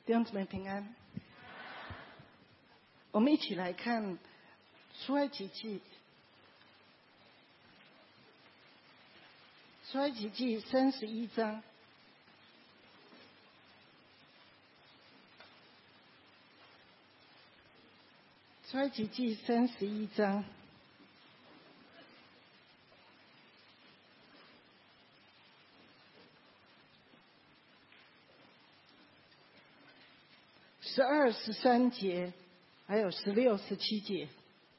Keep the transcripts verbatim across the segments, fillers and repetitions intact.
弟兄姊妹平安。我们一起来看出埃及记，出埃及记三十一章。出埃及记三十一章。十二、十三节，还有十六、十七节。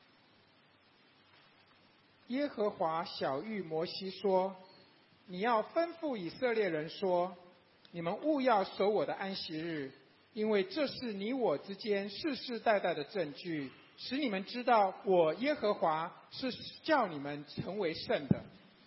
耶和华晓谕摩西说：“你要吩咐以色列人说，你们务要守我的安息日，因为这是你我之间世世代代的证据，使你们知道我耶和华是叫你们成为圣的。”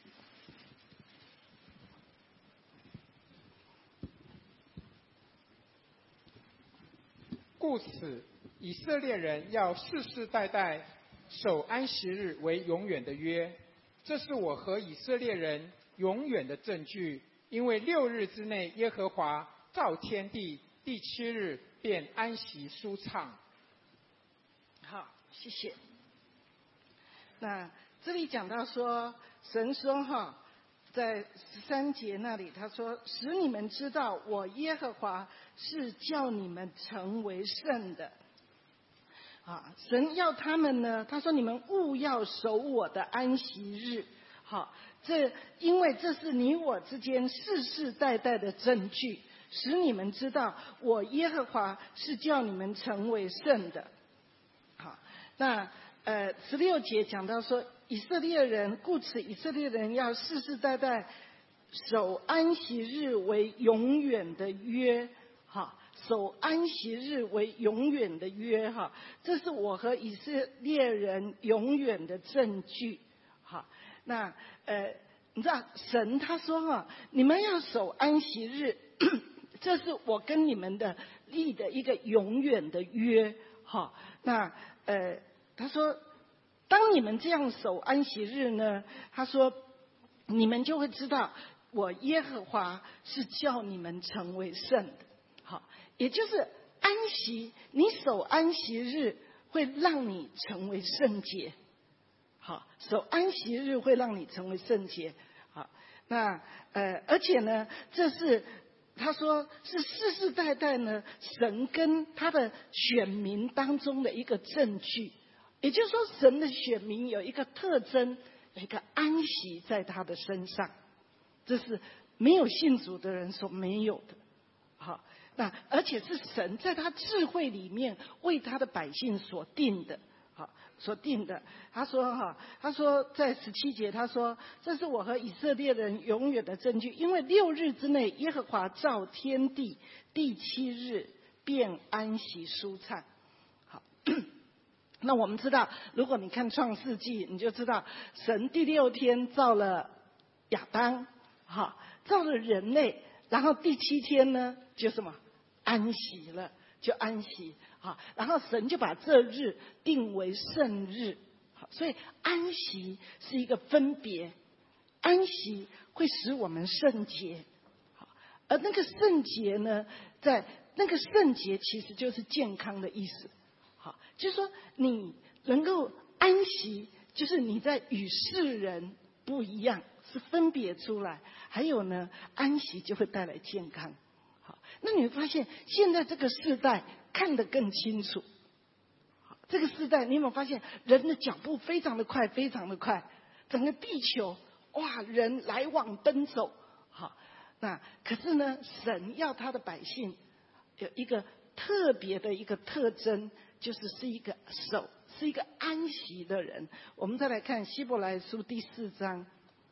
故此，以色列人要世世代代守安息日为永远的约，这是我和以色列人永远的证据。因为六日之内，耶和华造天地，第七日便安息舒畅。 好，谢谢。那这里讲到说，神说哈，在十三节那里，他说：“使你们知道，我耶和华是叫你们成为圣的。”啊，神要他们呢，他说：“你们务要守我的安息日。”好，这因为这是你我之间世世代代的证据，使你们知道，我耶和华是叫你们成为圣的。好，那呃，十六节讲到说，以色列人，故此以色列人要世世代代守安息日为永远的约，哈，守安息日为永远的约，哈，这是我和以色列人永远的证据，哈。那呃，你知道神他说哈，你们要守安息日，这是我跟你们的立的一个永远的约，哈。那呃，他说，当你们这样守安息日呢，他说，你们就会知道，我耶和华是叫你们成为圣的。好，也就是安息，你守安息日会让你成为圣洁。好，守安息日会让你成为圣洁。好，那呃，而且呢，这是他说是世世代代呢，神跟他的选民当中的一个证据。也就是说，神的选民有一个特征，有一个安息在他的身上，这是没有信主的人所没有的。好，那而且是神在他智慧里面为他的百姓所定的。好，所定的。他说哈，他说在十七节，他说这是我和以色列人永远的证据，因为六日之内，耶和华造天地，第七日便安息舒畅。好。那我们知道，如果你看创世纪，你就知道神第六天造了亚当，好，造了人类，然后第七天呢，就什么安息了，就安息，好，然后神就把这日定为圣日，好，所以安息是一个分别，安息会使我们圣洁，好，而那个圣洁呢，在那个圣洁其实就是健康的意思。好，就是说你能够安息，就是你在与世人不一样，是分别出来。还有呢，安息就会带来健康。好，那你会发现现在这个世代看得更清楚。好，这个世代你有没有发现人的脚步非常的快，非常的快，整个地球哇，人来往奔走。好，那可是呢，神要他的百姓有一个特别的一个特征。就是是一个守，是一个安息的人。我们再来看希伯来书第四章，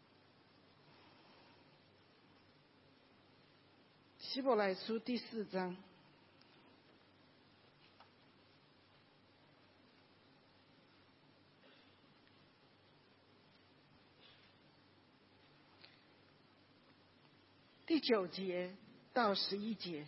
希伯来书第四章第九节到十一节。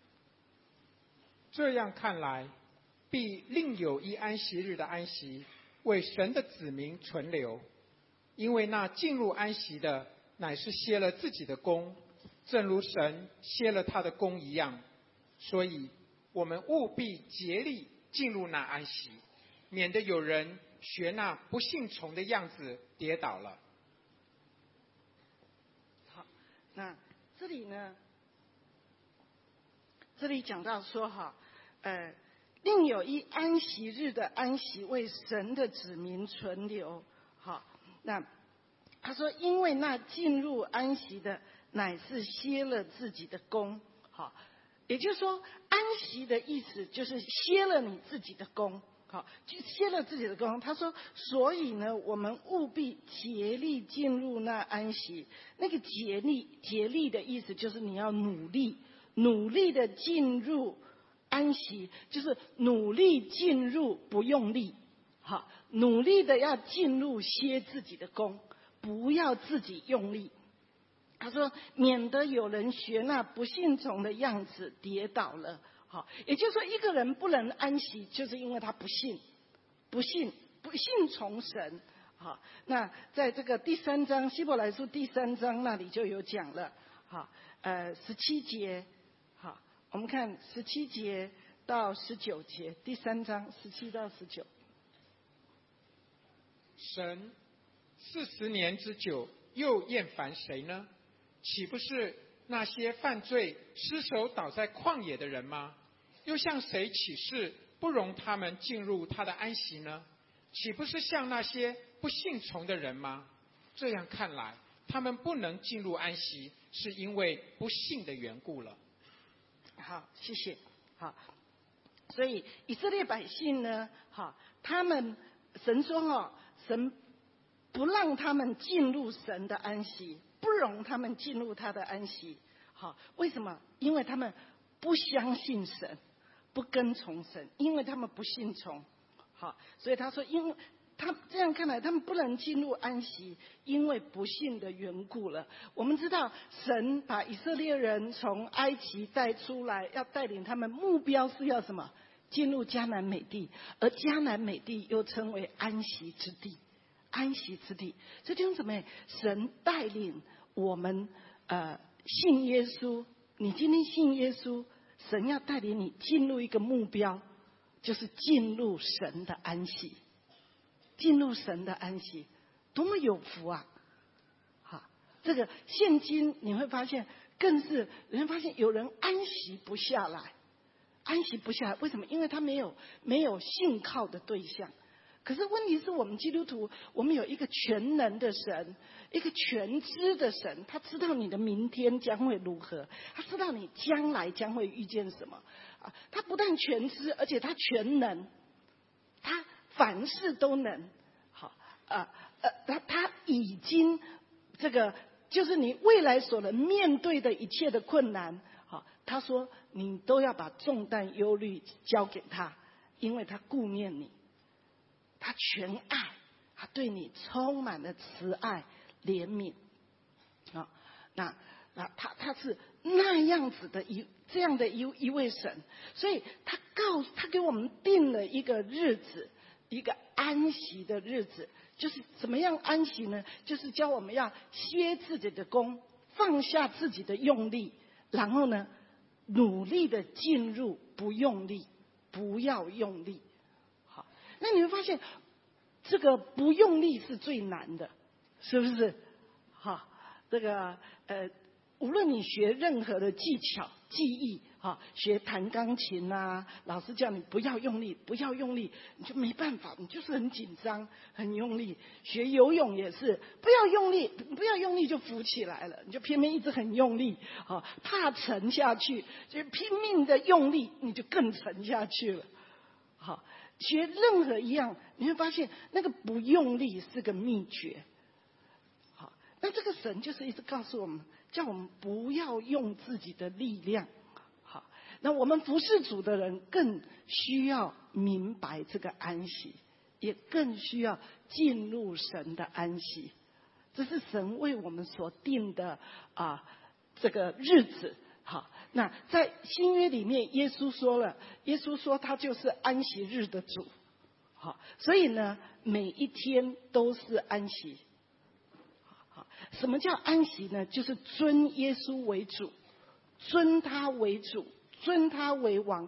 这样看来，必另有一安息日的安息，为神的子民存留。因为那进入安息的，乃是歇了自己的工，正如神歇了他的工一样。所以我们务必竭力进入那安息，免得有人学那不信从的样子跌倒了。 好，那这里呢，这里讲到说哈，呃，另有一安息日的安息为神的子民存留。好，那他说，因为那进入安息的乃是歇了自己的功。好，也就是说，安息的意思就是歇了你自己的功。好，就歇了自己的功。他说，所以呢，我们务必竭力进入那安息。那个竭力，竭力的意思就是你要努力，努力的进入安息，就是努力进入，不用力。好，努力的要进入歇自己的功，不要自己用力。他说，免得有人学那不信从的样子跌倒了。好，也就是说，一个人不能安息，就是因为他不信，不信，不信从神。好，那在这个第三章希伯来书第三章那里就有讲了。好，呃，十七节，好，我们看十七节到十九节，第三章十七到十九。 神四十年之久，又厌烦谁呢？岂不是那些犯罪失手倒在旷野的人吗？又向谁起誓不容他们进入他的安息呢？岂不是像那些不信从的人吗？这样看来，他们不能进入安息，是因为不信的缘故了。 好，谢谢。好，所以以色列百姓呢，好，他们神说哈，神不让他们进入神的安息，不容他们进入他的安息。好，为什么？因为他们不相信神，不跟从神，因为他们不信从。好，所以他说，因为他这样看来，他们不能进入安息，因为不信的缘故了。我们知道，神把以色列人从埃及带出来，要带领他们，目标是要什么？进入迦南美地，而迦南美地又称为安息之地，安息之地。所以弟兄姊妹，神带领我们呃信耶稣，你今天信耶稣，神要带领你进入一个目标，就是进入神的安息。进入神的安息，多么有福啊！好，这个现今你会发现，更是你会发现有人安息不下来，安息不下来，为什么？因为他没有没有信靠的对象。可是问题是我们基督徒，我们有一个全能的神，一个全知的神，他知道你的明天将会如何，他知道你将来将会遇见什么啊！他不但全知，而且他全能，他凡事都能。好，呃呃，他他已经这个就是你未来所能面对的一切的困难，好，他说你都要把重担忧虑交给他，因为他顾念你，他全爱，他对你充满了慈爱怜悯。好，那那他他是那样子的一这样的一一位神，所以他告他给我们定了一个日子。一个安息的日子，就是怎么样安息呢？就是教我们要歇自己的功，放下自己的用力，然后呢，努力的进入，不用力，不要用力。好，那你会发现，这个不用力是最难的，是不是？好，这个呃，无论你学任何的技巧、技艺。好，学弹钢琴啊，老师叫你不要用力，不要用力，你就没办法，你就是很紧张，很用力。学游泳也是，不要用力，不要用力就浮起来了，你就偏偏一直很用力，好，怕沉下去，就拼命的用力，你就更沉下去了。好，学任何一样，你会发现那个不用力是个秘诀。好，那这个神就是一直告诉我们，叫我们不要用自己的力量。那我们服侍主的人更需要明白这个安息，也更需要进入神的安息。这是神为我们所定的啊这个日子。好，那在新约里面，耶稣说了，耶稣说他就是安息日的主。好，所以呢，每一天都是安息。好，什么叫安息呢？就是尊耶稣为主，尊他为主。尊他为王，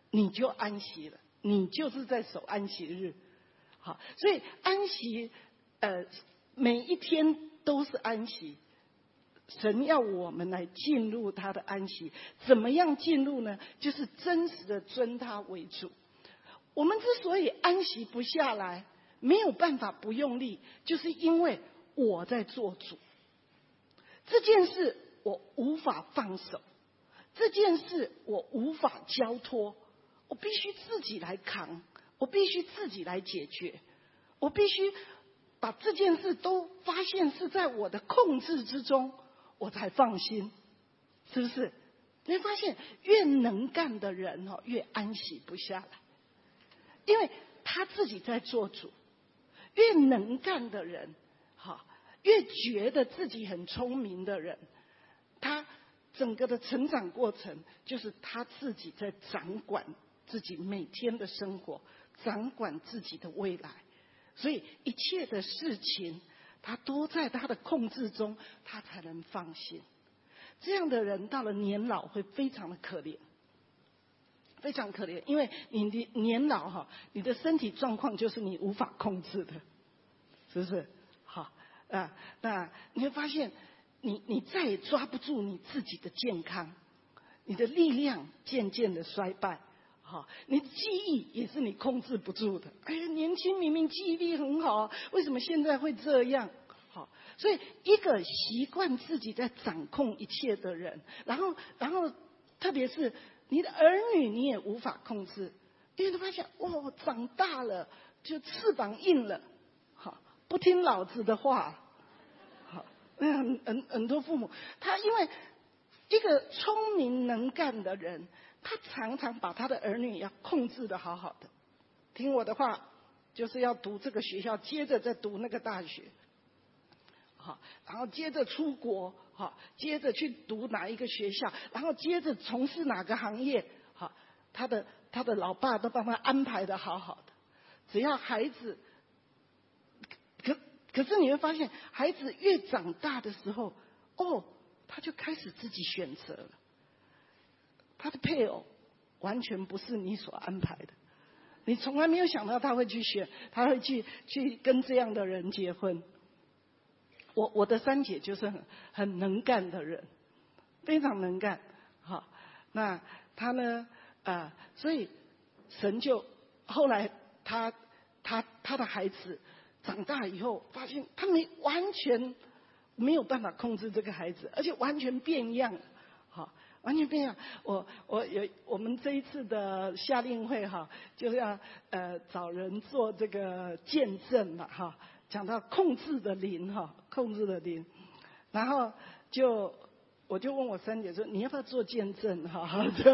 你就安息了，你就是在守安息日。好，所以安息，呃，每一天都是安息。神要我们来进入他的安息，怎么样进入呢？就是真实的尊他为主。我们之所以安息不下来，没有办法不用力，就是因为我在做主。这件事我无法放手，这件事我无法交托，我必须自己来扛，我必须自己来解决，我必须把这件事都发现是在我的控制之中，我才放心，是不是？你会发现，越能干的人哦，越安息不下来，因为他自己在做主。越能干的人，哈，越觉得自己很聪明的人，他整个的成长过程就是他自己在掌管自己每天的生活，掌管自己的未来，所以一切的事情他都在他的控制中，他才能放心。这样的人到了年老会非常的可怜，非常可怜，因为你的年老哈，你的身体状况就是你无法控制的，是不是？好啊，那你会发现你你再也抓不住你自己的健康，你的力量渐渐的衰败，好，你的记忆也是你控制不住的。哎呀，年轻明明记忆力很好，为什么现在会这样？好，所以一个习惯自己在掌控一切的人，然后然后特别是你的儿女你也无法控制，因为他发现哇，长大了就翅膀硬了，好，不听老子的话，好，很很很多父母他因为一个聪明能干的人，他常常把他的儿女要控制的好好的，听我的话，就是要读这个学校，接着再读那个大学，好，然后接着出国，好，接着去读哪一个学校，然后接着从事哪个行业，好，他的他的老爸都帮他安排的好好的，只要孩子，可可是你会发现，孩子越长大的时候，哦，他就开始自己选择了，他的配偶完全不是你所安排的，你从来没有想到他会去选，他会去去跟这样的人结婚。我我的三姐就是很很能干的人，非常能干，好，那她呢，呃，所以神就后来他他他的孩子长大以后，发现他没完全没有办法控制这个孩子，而且完全变样，好，完全变样。我我有我们这一次的夏令会哈，就是要呃找人做这个见证嘛哈。讲到控制的灵哈，控制的灵，然后就我就问我三姐说，你要不要做见证哈？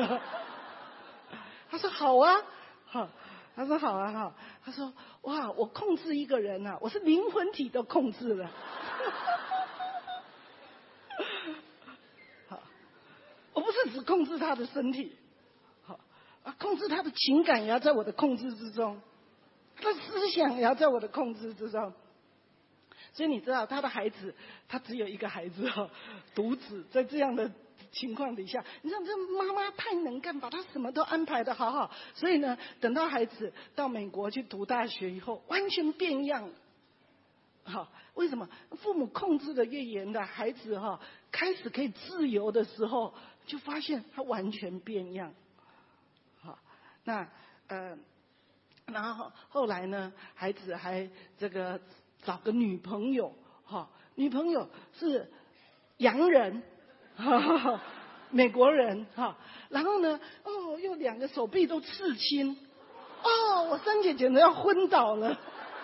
她说好啊，好，她说好啊哈，她说哇，我控制一个人啊，我是灵魂体都控制了，好，我不是只控制他的身体，好啊，控制他的情感也要在我的控制之中，他的思想也要在我的控制之中。所以你知道他的孩子，他只有一个孩子哦，独子，在这样的情况底下，你知道这妈妈太能干，把他什么都安排得好好，所以呢，等到孩子到美国去读大学以后，完全变样。好，为什么？父母控制的越严的孩子哈，开始可以自由的时候，就发现他完全变样。好，那呃，然后后来呢，孩子还这个。找个女朋友，哈，女朋友是洋人，哈哈哈，美国人，哈，然后呢，哦，又两个手臂都刺青，哦，我三姐简直要昏倒了，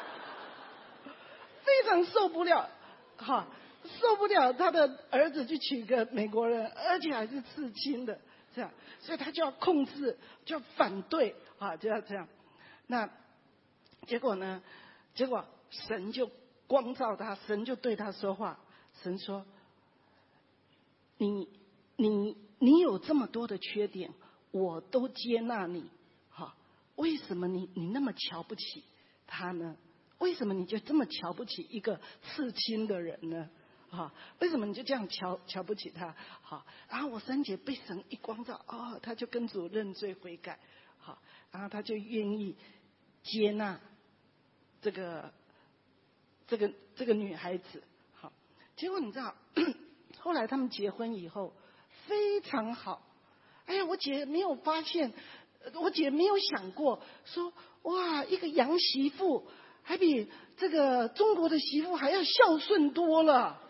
非常受不了，哈，受不了他的儿子去娶个美国人，而且还是刺青的，这样，所以他就要控制，就要反对，啊，就要这样，那结果呢？结果。神就光照他，神就对他说话。神说：“你你你有这么多的缺点，我都接纳你，哈？为什么你你那么瞧不起他呢？为什么你就这么瞧不起一个刺青的人呢？哈？为什么你就这样瞧瞧不起他？好，然后我三姐被神一光照，哦，他就跟主认罪悔改。” 好，然后他就愿意接纳这个这个这个女孩子。好，结果你知道，后来他们结婚以后非常好。哎呀，我姐没有发现，我姐没有想过说，哇，一个洋媳妇还比这个中国的媳妇还要孝顺多了。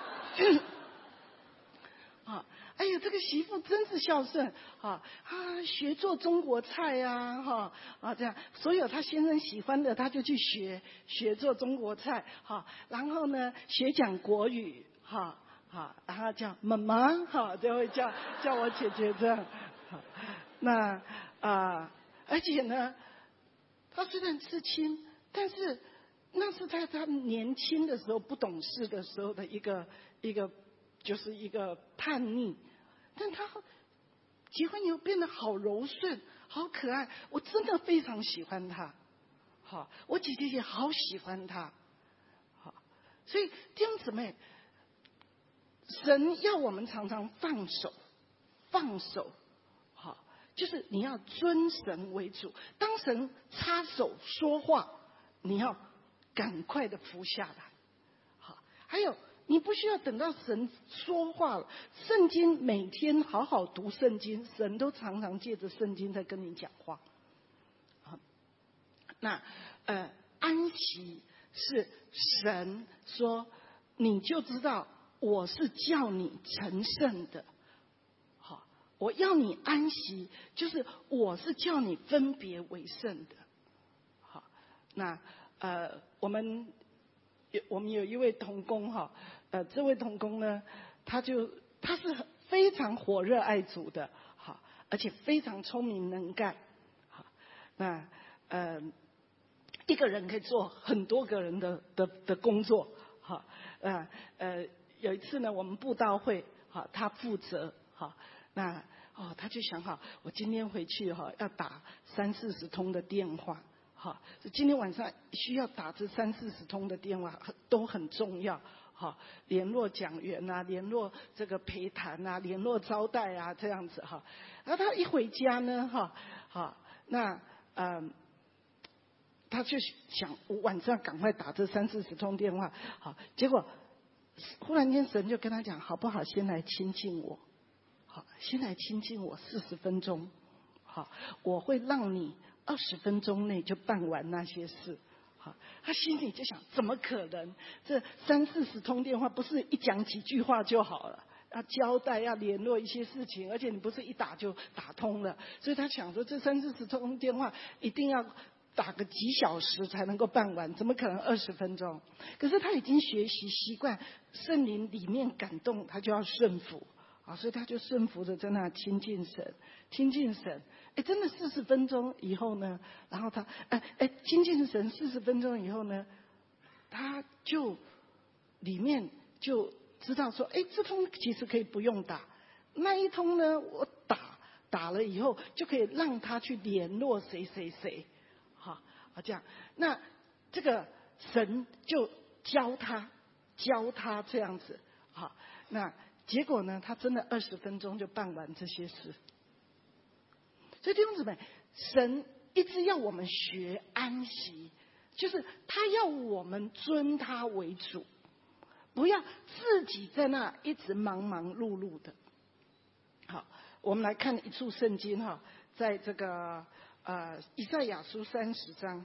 啊，哎呀，这个媳妇真是孝顺啊！啊，学做中国菜呀，哈啊这样，所有他先生喜欢的，他就去学学做中国菜，哈，然后呢，学讲国语，哈，哈，然后叫妈妈，哈，就会叫叫我姐姐这样。那啊，而且呢，他虽然刺青，但是那是在他年轻的时候不懂事的时候的一个一个。就是一个叛逆，但他结婚以后变得好柔顺，好可爱，我真的非常喜欢他。好，我姐姐也好喜欢他。好，所以弟兄姊妹，神要我们常常放手，放手。好，就是你要尊神为主，当神插手说话，你要赶快的服下来。好，还有。你不需要等到神说话了，圣经每天好好读圣经，神都常常借着圣经在跟你讲话。好，那呃，安息是神说，你就知道我是叫你成圣的。好，我要你安息，就是我是叫你分别为圣的。好，那呃，我们有我们有一位同工哈。呃，这位同工呢，他就他是非常火热爱主的，好，而且非常聪明能干，好，那呃，一个人可以做很多个人的的的工作，好，呃呃，有一次呢，我们布道会，好，他负责，好，那哦，他就想好，我今天回去哈要打三四十通的电话，好，今天晚上需要打这三四十通的电话都很重要。好，联络讲员啊，联络这个陪谈啊，联络招待啊，这样子哈。然后他一回家呢，哈，好，那嗯，他就想我晚上赶快打这三四十通电话，好，结果忽然间神就跟他讲，好不好？先来亲近我，好，先来亲近我四十分钟，好，我会让你二十分钟内就办完那些事。好，他心里就想，怎么可能？这三四十通电话，不是一讲几句话就好了，要交代，要联络一些事情，而且你不是一打就打通了，所以他想说，这三四十通电话一定要打个几小时才能够办完，怎么可能二十分钟？可是他已经学习习惯，圣灵里面感动，他就要顺服啊，所以他就顺服着在那亲近神，亲近神。哎，真的四十分钟以后呢，然后他哎哎亲近神四十分钟以后呢，他就里面就知道说，哎，这通其实可以不用打，那一通呢我打打了以后就可以让他去联络谁谁谁，好啊这样，那这个神就教他教他这样子，好，那结果呢，他真的二十分钟就办完这些事。所以弟兄姊妹，神一直要我们学安息，就是他要我们尊他为主，不要自己在那一直忙忙碌碌的。好，我们来看一处圣经哈，在这个呃以赛亚书三十章，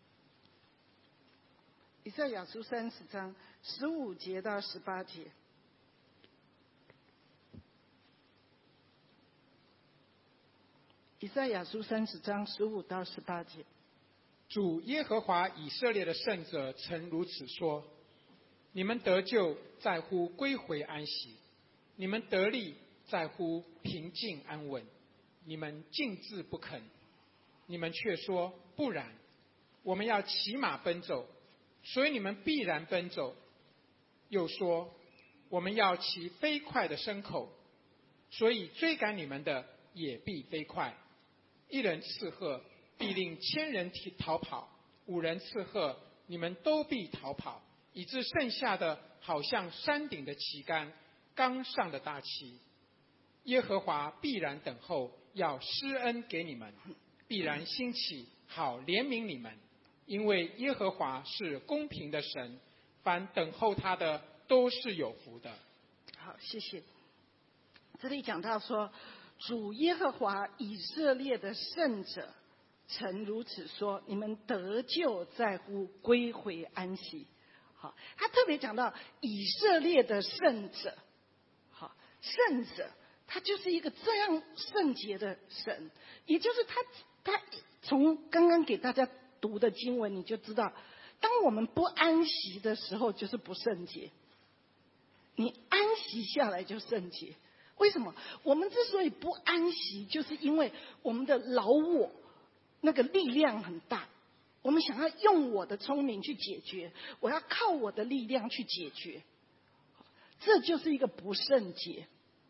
以赛亚书三十章十五节到十八节。以赛亚书三十章十五到十八节， 主耶和华以色列的圣者曾如此说：你们得救在乎归回安息，你们得力在乎平静安稳。你们静置不肯，你们却说不然，我们要骑马奔走，所以你们必然奔走。又说我们要骑飞快的牲口，所以追赶你们的也必飞快。一人刺喝，必令千人逃跑；五人刺喝，你们都必逃跑，以致剩下的好像山顶的旗杆，刚上的大旗。耶和华必然等候，要施恩给你们， 必然兴起，好怜悯你们，因为耶和华是公平的神，凡等候他的都是有福的。 好，谢谢。这里讲到说，主耶和华以色列的圣者曾如此说：你们得救在乎归回安息。好，他特别讲到以色列的圣者，好，圣者他就是一个这样圣洁的神，也就是他他从刚刚给大家读的经文，你就知道，当我们不安息的时候，就是不圣洁。你安息下来就圣洁。为什么？我们之所以不安息，就是因为我们的老我那个力量很大，我们想要用我的聪明去解决，我要靠我的力量去解决，这就是一个不圣洁。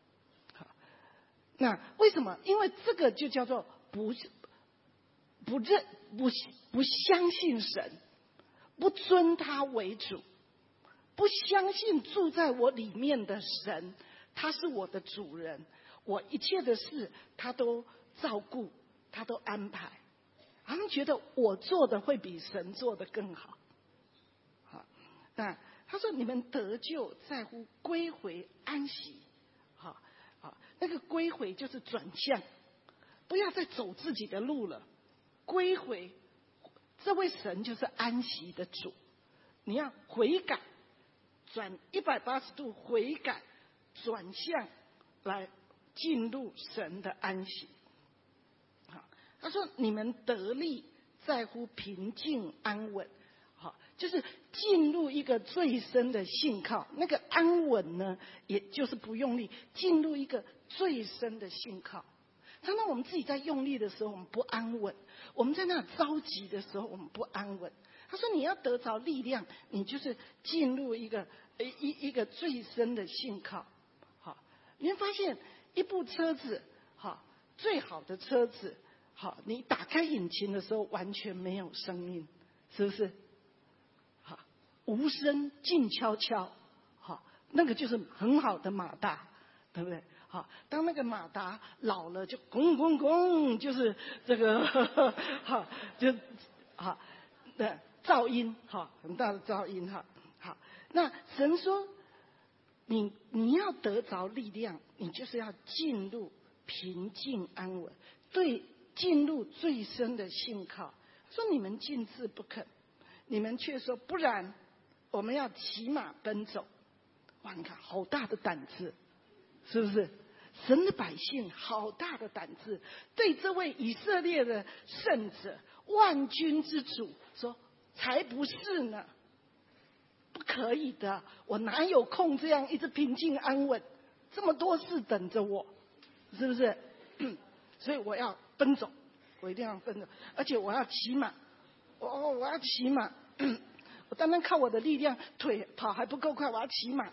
那为什么？因为这个就叫做不不认不不相信神，不尊他为主，不相信住在我里面的神，他是我的主人，我一切的事他都照顾，他都安排。他们觉得我做的会比神做的更好。好，那他说你们得救在乎归回安息。好，好，那个归回就是转向，不要再走自己的路了，归回。这位神就是安息的主，你要悔改，转一百八十度悔改，转向来进入神的安息。好，他说你们得力在乎平静安稳。好，就是进入一个最深的信靠，那个安稳呢，也就是不用力，进入一个最深的信靠。常常我们自己在用力的时候，我们不安稳；我们在那着急的时候，我们不安稳。他说：“你要得着力量，你就是进入一个一一个最深的信靠。”好，你会发现一部车子，好，最好的车子，好，你打开引擎的时候完全没有声音，是不是？好，无声静悄悄，好，那个就是很好的马达，对不对？好，当那个马达老了，就咣咣咣，就是这个，好，就好的噪音，好，很大的噪音，哈，好。那神说，你你要得着力量，你就是要进入平静安稳，对，进入最深的信靠。说你们禁止不肯，你们却说不然，我们要骑马奔走。哇，你看好大的胆子，是不是？神的百姓好大的胆子，对这位以色列的圣者、万军之主说：“才不是呢，不可以的，我哪有空这样一直平静安稳？这么多事等着我，是不是？所以我要奔走，我一定要奔走，而且我要骑马，我我要骑马，我单单靠我的力量，腿跑还不够快，我要骑马。”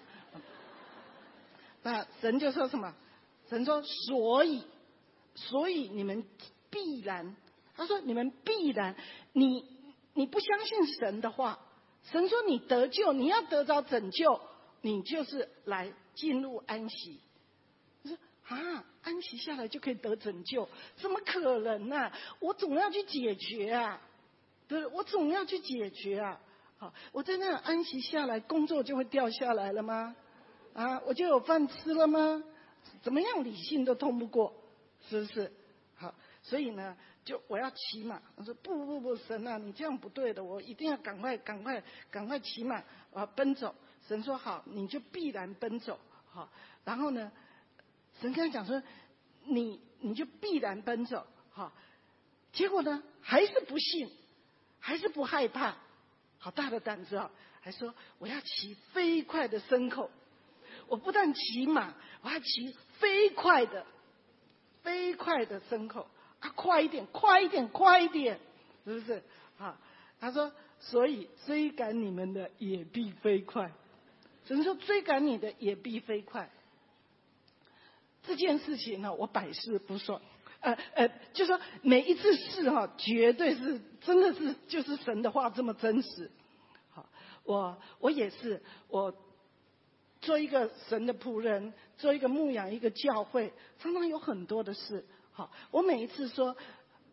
那神就说什么？神说：“所以，所以你们必然，他说你们必然，你你不相信神的话，神说你得救，你要得着拯救，你就是来进入安息。你说啊，安息下来就可以得拯救，怎么可能呢、啊？我总要去解决啊，对，我总要去解决啊。好，我在那安息下来，工作就会掉下来了吗？啊，我就有饭吃了吗？怎么样理性都通不过，是不是？好，所以呢，就我要骑马。我说不不不，神啊，你这样不对的，我一定要赶快赶快赶快骑马啊奔走。神说好，你就必然奔走。好，然后呢，神跟他讲说，你你就必然奔走。好，结果呢，还是不信，还是不害怕，好大的胆子啊！还说我要骑飞快的牲口。我不但骑马，我还骑飞快的、飞快的牲口啊！快一点，快一点，快一点，是不是？啊，他说，所以追赶你们的也必飞快。神说，追赶你的也必飞快。这件事情呢，我百试不爽。呃呃，就说每一次试哈，绝对是真的是就是神的话这么真实。好，我我也是我。做一个神的仆人，做一个牧养一个教会，常常有很多的事。好，我每一次说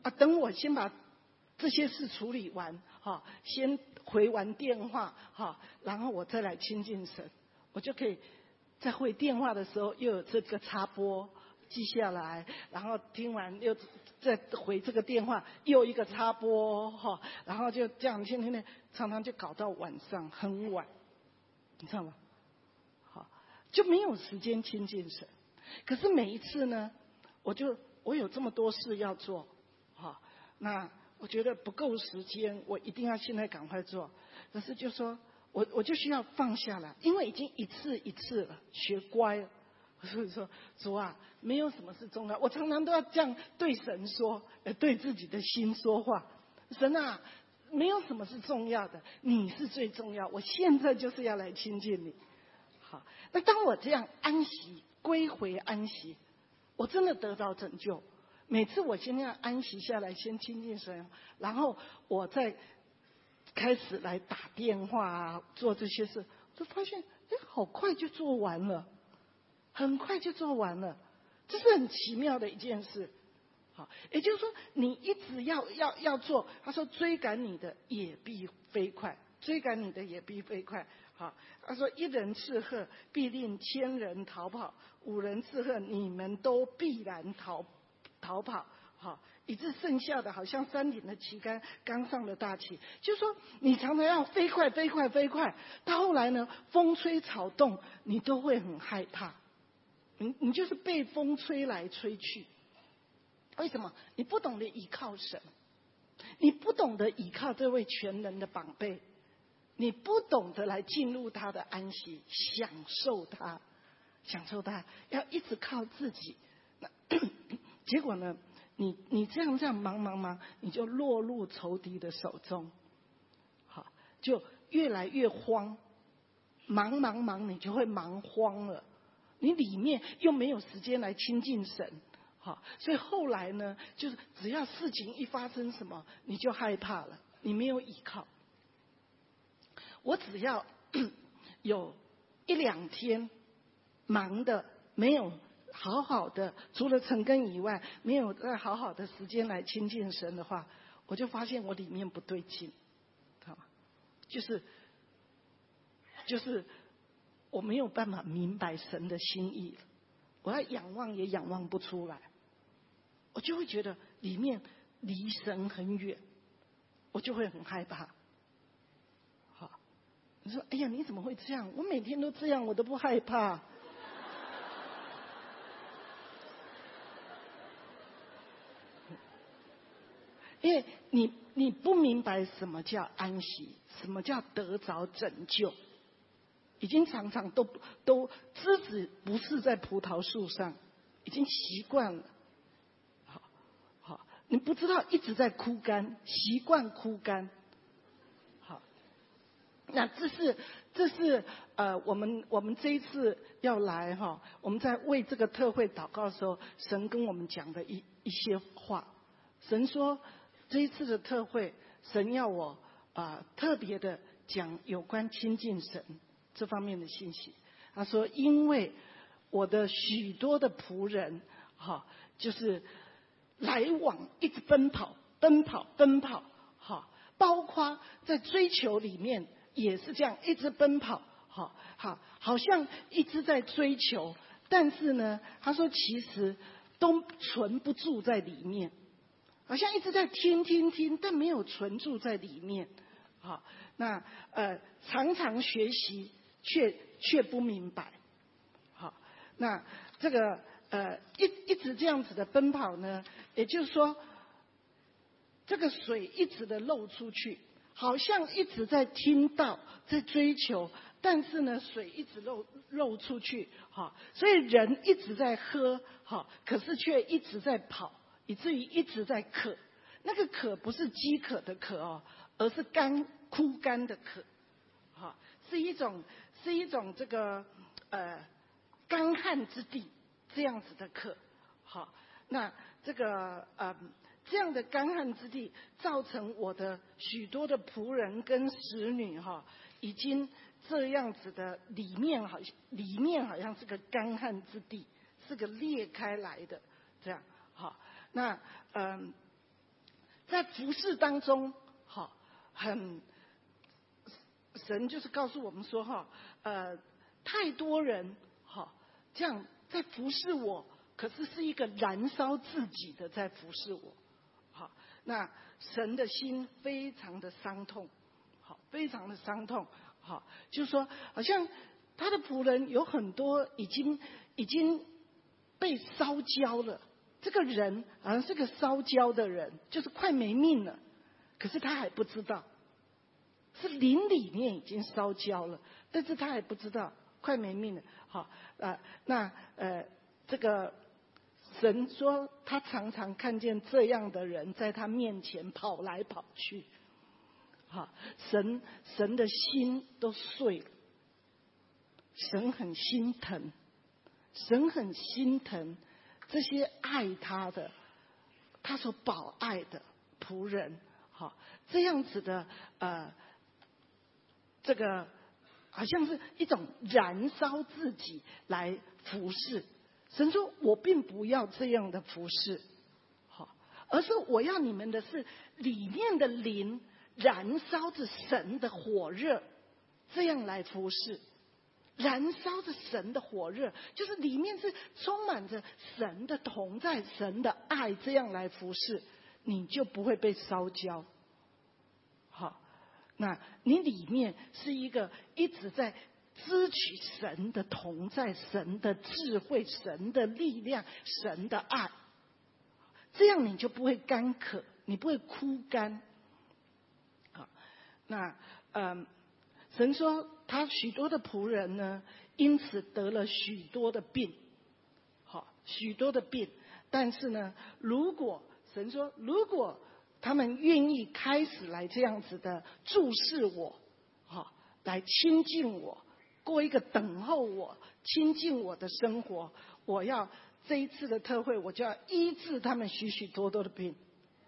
啊，等我先把这些事处理完，哈，先回完电话，哈，然后我再来亲近神，我就可以在回电话的时候又有这个插播记下来，然后听完又再回这个电话又一个插播，哈，然后就这样天天天，常常就搞到晚上很晚，你知道吗？好，就没有时间亲近神。可是每一次呢，我就我有这么多事要做，哈，那我觉得不够时间，我一定要现在赶快做。可是就说我我就需要放下来，因为已经一次一次了，学乖了。所以说主啊，没有什么是重要。我常常都要这样对神说，呃，对自己的心说话。神啊，没有什么是重要的，你是最重要。我现在就是要来亲近你。好，那当我这样安息，归回安息，我真的得到拯救。每次我先要安息下来，先亲近神，然后我再开始来打电话啊，做这些事，我就发现，哎，好快就做完了，很快就做完了，这是很奇妙的一件事。好，也就是说，你一直要要要做，他说追赶你的也必飞快，追赶你的也必飞快。好，他说一人刺客必令千人逃跑，五人刺客你们都必然逃逃跑。好，以致剩下的好像山顶的旗杆刚上了大旗，就是说你常常要飞快飞快飞快，到后来呢，风吹草动你都会很害怕，你你就是被风吹来吹去。为什么？你不懂得依靠神，你不懂得依靠这位全能的宝贝，你不懂得来进入他的安息，享受他，享受他，要一直靠自己。那结果呢？你你这样这样忙忙忙，你就落入仇敌的手中，好，就越来越慌，忙忙忙，你就会忙慌了，你里面又没有时间来亲近神。好，所以后来呢，就是只要事情一发生什么，你就害怕了，你没有依靠。我只要有一两天忙的没有好好的，除了晨更以外，没有再好好的时间来亲近神的话，我就发现我里面不对劲，知道吗？就是就是我没有办法明白神的心意了，我要仰望也仰望不出来。我就会觉得里面离神很远，我就会很害怕。好，你说，哎呀，你怎么会这样？我每天都这样，我都不害怕。因为你你不明白什么叫安息，什么叫得着拯救，已经常常都都枝子不是在葡萄树上，已经习惯了。你不知道一直在枯干，习惯枯干。好，那这是这是呃，我们我们这一次要来哈，我们在为这个特会祷告的时候，神跟我们讲的一一些话。神说这一次的特会，神要我啊、呃、特别的讲有关亲近神这方面的信息。他说，因为我的许多的仆人哈，就是来往一直奔跑，奔跑，奔跑，好，包括在追求里面也是这样，一直奔跑，好，好，好像一直在追求，但是呢，他说其实都存不住在里面，好像一直在听听听，但没有存住在里面，好，那呃常常学习却却不明白，好，那这个。呃，一一直这样子的奔跑呢，也就是说，这个水一直的漏出去，好像一直在听到，在追求，但是呢，水一直漏漏出去，哈，所以人一直在喝，哈，可是却一直在跑，以至于一直在渴。那个渴不是饥渴的渴哦，而是干枯干的渴，哈，是一种是一种这个呃干旱之地。这样子的课，好，那这个呃这样的干旱之地，造成我的许多的仆人跟使女哈，已经这样子的里面好像里面好像是个干旱之地，是个裂开来的这样好，那嗯、呃， 在服事当中，好，很神就是告诉我们说哈，呃，太多人好这样在服事我，可是是一个燃烧自己的在服事我，好，那神的心非常的伤痛，好，非常的伤痛，好，就是说好像他的仆人有很多已经已经被烧焦了。这个人好像是个烧焦的人，就是快没命了，可是他还不知道，是灵里面已经烧焦了，但是他还不知道快没命了。好，呃，那呃，这个神说他常常看见这样的人在他面前跑来跑去，好，神神的心都碎了，神很心疼，神很心疼。这些爱他的，他所保爱的仆人，好，这样子的呃，这个好像是一种燃烧自己来服侍。神说：“我并不要这样的服侍，好，而是我要你们的是里面的灵燃烧着神的火热，这样来服侍。”燃烧着神的火热，就是里面是充满着神的同在、神的爱，这样来服侍，你就不会被烧焦。好，那你里面是一个一直在支取神的同在、神的智慧、神的力量、神的爱，这样你就不会干渴，你不会枯干。好，那嗯。神说，他许多的仆人呢，因此得了许多的病，好，许多的病。但是呢，如果神说，如果他们愿意开始来这样子的注视我，好，来亲近我，过一个等候我、亲近我的生活，我要这一次的特会，我就要医治他们许许多多的病，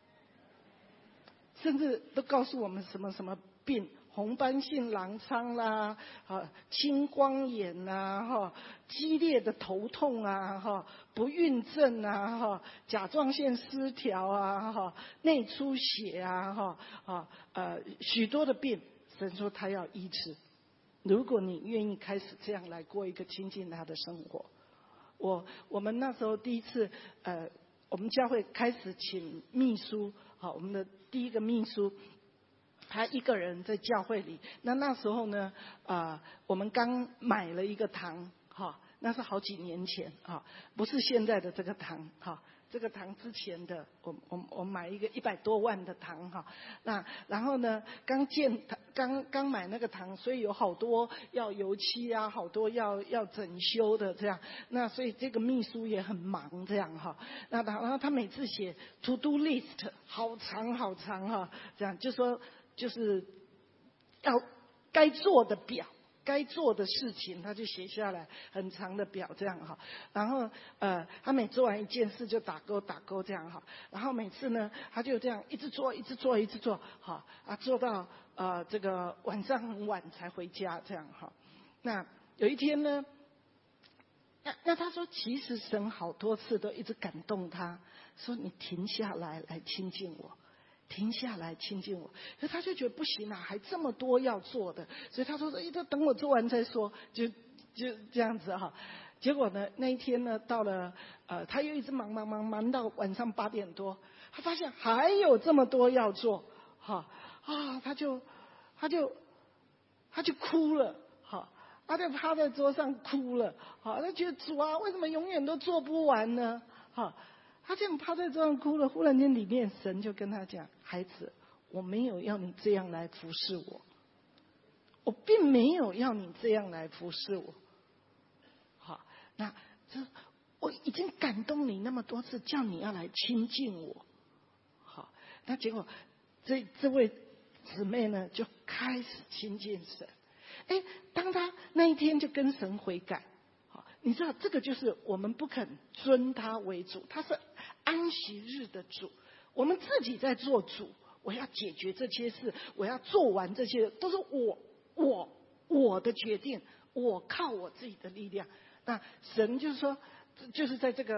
甚至都告诉我们什么什么病。红斑性狼疮啦，啊，青光眼呐，哈，激烈的头痛啊，哈，不孕症啊，哈，甲状腺失调啊，哈，内出血啊，哈，啊，呃，许多的病，神说他要医治。如果你愿意开始这样来过一个亲近他的生活，我我们那时候第一次，呃，我们教会开始请秘书，好，我们的第一个秘书。他一个人在教会里，那那时候呢，啊、呃，我们刚买了一个堂，哈，那是好几年前啊，不是现在的这个堂，哈，这个堂之前的，我我我买一个一百多万的堂，哈，那然后呢，刚建刚刚买那个堂，所以有好多要油漆啊，好多要要整修的这样，那所以这个秘书也很忙这样哈，那然后他每次写 to do list 好长好长哈，这样就说。就是要该做的表，该做的事情，他就写下来很长的表这样哈。然后呃，他每做完一件事就打勾打勾这样哈。然后每次呢，他就这样一直做，一直做，一直做，好啊，做到呃这个晚上很晚才回家这样哈。那有一天呢，那那他说，其实神好多次都一直感动他，说你停下来来亲近我。停下来亲近我，可是他就觉得不行啊，还这么多要做的，所以他说：“哎，等我做完再说。”就就这样子哈。结果呢，那一天呢，到了呃，他又一直忙忙忙忙到晚上八点多，他发现还有这么多要做，哈啊，他就他就他就哭了，哈，他就趴在桌上哭了，哈，他觉得主啊，为什么永远都做不完呢？哈。他这样趴在桌上哭了，忽然间里面神就跟他讲：“孩子，我没有要你这样来服侍我，我并没有要你这样来服侍我。好，那这我已经感动你那么多次，叫你要来亲近我。好，那结果这这位姊妹呢就开始亲近神。哎，当他那一天就跟神悔改。”你知道这个就是我们不肯尊他为主，他是安息日的主，我们自己在做主，我要解决这些事，我要做完这些，都是我我我的决定，我靠我自己的力量。那神就是说，就是在这个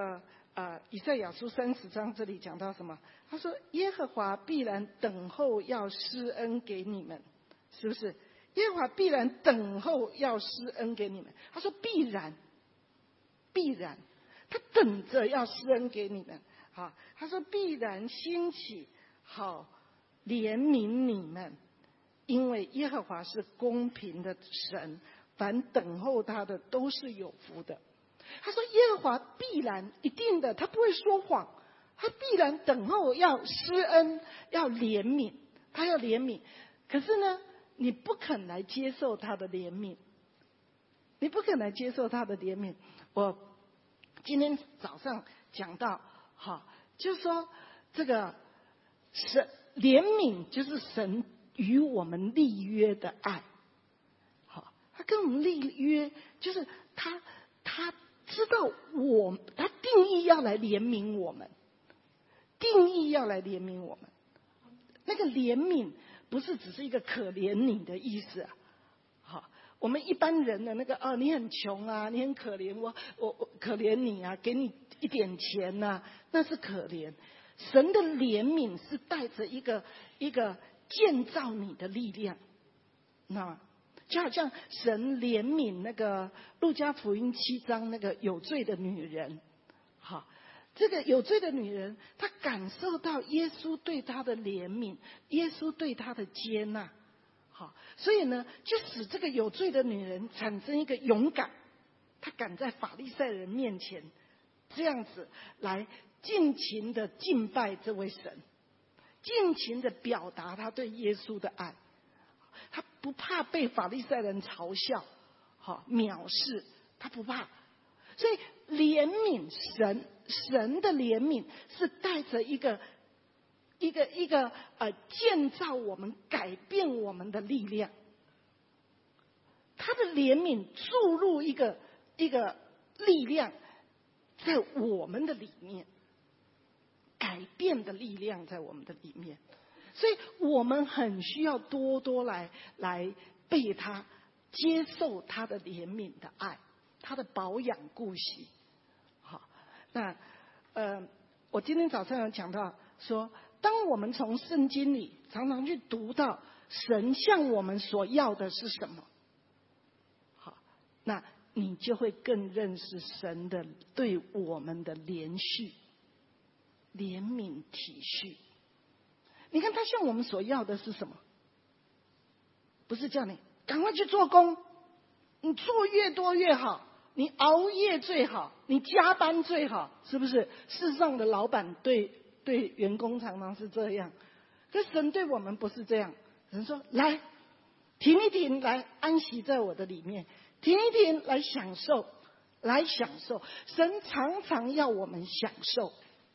啊、呃，以赛亚书三十章这里讲到什么？他说：“耶和华必然等候要施恩给你们，是不是？耶和华必然等候要施恩给你们。”他说：“必然，必然，他等着要施恩给你们。”好，他说：“必然兴起，好怜悯你们，因为耶和华是公平的神，凡等候他的都是有福的。”他说：“耶和华必然一定的，他不会说谎，他必然等候要施恩，要怜悯，他要怜悯。可是呢，你不肯来接受他的怜悯，你不肯来接受他的怜悯。我今天早上讲到，好，就是说这个神怜悯就是神与我们立约的爱，好，他跟我们立约，就是他他。知道我，他定义要来怜悯我们，定义要来怜悯我们。那个怜悯不是只是一个可怜你的意思啊。好，我们一般人的那个哦，你很穷啊，你很可怜我，我我可怜你啊，给你一点钱呐、啊，那是可怜。神的怜悯是带着一个一个建造你的力量，那。就好像神怜悯那个路加福音七章那个有罪的女人，好，这个有罪的女人，她感受到耶稣对她的怜悯，耶稣对她的接纳，好，所以呢，就使这个有罪的女人产生一个勇敢，她敢在法利赛人面前这样子来尽情的敬拜这位神，尽情的表达她对耶稣的爱。他不怕被法利赛人嘲笑，好藐视，他不怕。所以怜悯神，神的怜悯是带着一个一个一个呃建造我们、改变我们的力量。他的怜悯注入一个一个力量在我们的里面，改变的力量在我们的里面。所以我们很需要多多来来被他接受他的怜悯的爱，他的保养顾惜。好，那呃，我今天早上有讲到说，当我们从圣经里常常去读到神向我们所要的是什么，好，那你就会更认识神的对我们的连续、怜悯、体恤。你看他向我们所要的是什么？不是叫你赶快去做工，你做越多越好，你熬夜最好，你加班最好，是不是？世上的老板对对员工常常是这样，可神对我们不是这样。神说：“来，停一停，来安息在我的里面，停一停，来享受，来享受。”神常常要我们享受，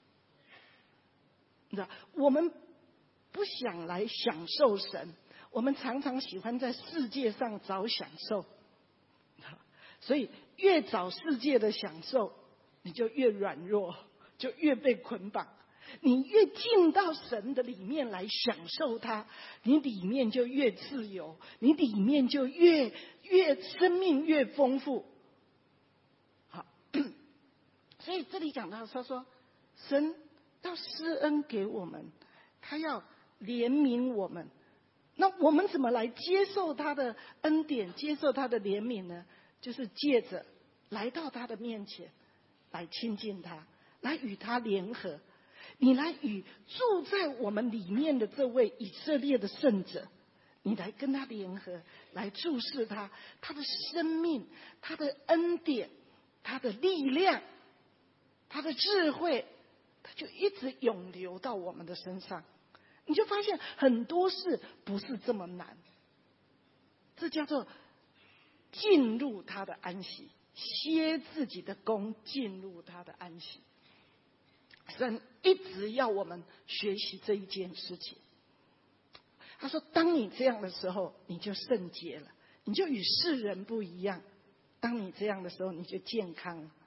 你知道，我们不想来享受神，我们常常喜欢在世界上找享受，所以越找世界的享受，你就越软弱，就越被捆绑。你越进到神的里面来享受它，你里面就越自由，你里面就越越生命越丰富。好，所以这里讲到他说，神要施恩给我们，他要怜悯我们，那我们怎么来接受他的恩典，接受他的怜悯呢？就是借着来到他的面前，来亲近他，来与他联合。你来与住在我们里面的这位以色列的圣者，你来跟他联合，来注视他，他的生命，他的恩典，他的力量，他的智慧，他就一直涌流到我们的身上。你就发现很多事不是这么难，这叫做进入他的安息，歇自己的功，进入他的安息。神一直要我们学习这一件事情。他说，当你这样的时候，你就圣洁了，你就与世人不一样。当你这样的时候，你就健康了。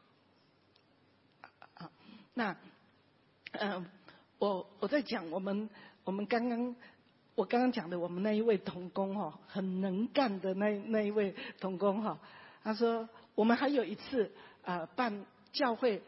啊，那，嗯。我我在讲我们我们刚刚我刚刚讲的我们那一位同工哈，很能干的那那一位同工哈，他说我们还有一次呃办教会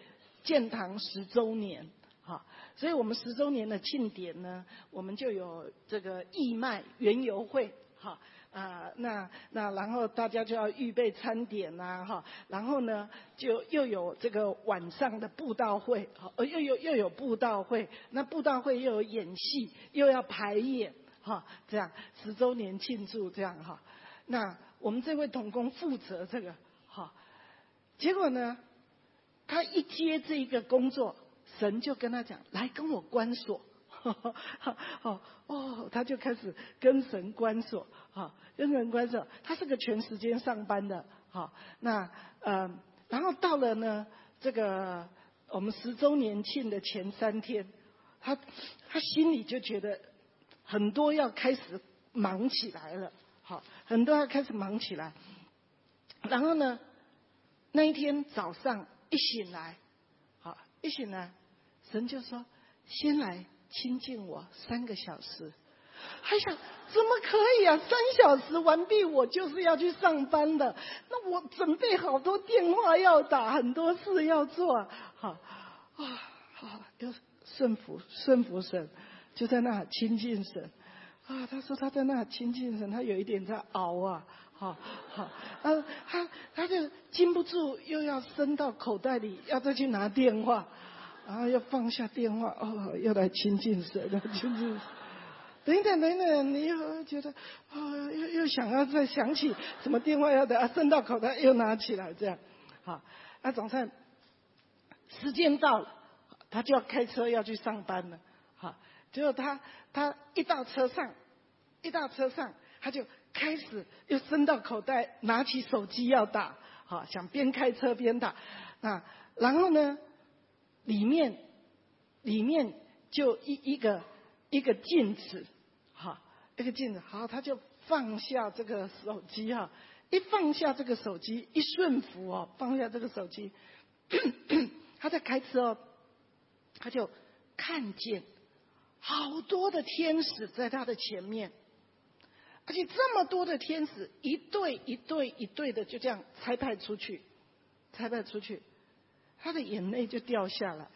建堂十周年，好，所以我们十周年的庆典呢，我们就有这个义卖园游会，好。啊，那那然后大家就要预备餐点呐、啊，哈，然后呢就又有这个晚上的布道会，好，呃又有又有布道会，那布道会又有演戏，又要排演，哈，这样十周年庆祝这样哈，那我们这位同工负责这个，哈，结果呢，他一接这一个工作，神就跟他讲，来跟我关锁。哦哦，他就开始跟神关锁，哈，跟神关锁。他是个全时间上班的，好，那呃，然后到了呢，这个我们十周年庆的前三天，他他心里就觉得很多要开始忙起来了，好，很多要开始忙起来。然后呢，那一天早上一醒来，好，一醒来，神就说：“先来亲近我三个小时。”还想怎么可以啊？三小时完毕，我就是要去上班的。那我准备好多电话要打，很多事要做。好啊，好，要顺服顺服神，就在那亲近神啊。他说他在那亲近神，他有一点在熬啊。好好，呃，他他就禁不住又要伸到口袋里，要再去拿电话。然后又放下电话，哦，又来亲近神，来亲近神。等一等，等一等，你又觉得，哦，又又想要再想起什么电话要的，啊，伸到口袋又拿起来，这样，好，那总算时间到了，他就要开车要去上班了，好，结果他他一到车上，一到车上，他就开始又伸到口袋，拿起手机要打，好，想边开车边打，啊，然后呢？里面，里面就一一个一个镜子，哈，一个镜子，好，他就放下这个手机哈，一放下这个手机，一顺服哦，放下这个手机，他在开车哦，他就看见好多的天使在他的前面，而且这么多的天使，一对一对一对的就这样差派出去，差派出去。他的眼泪就掉下来，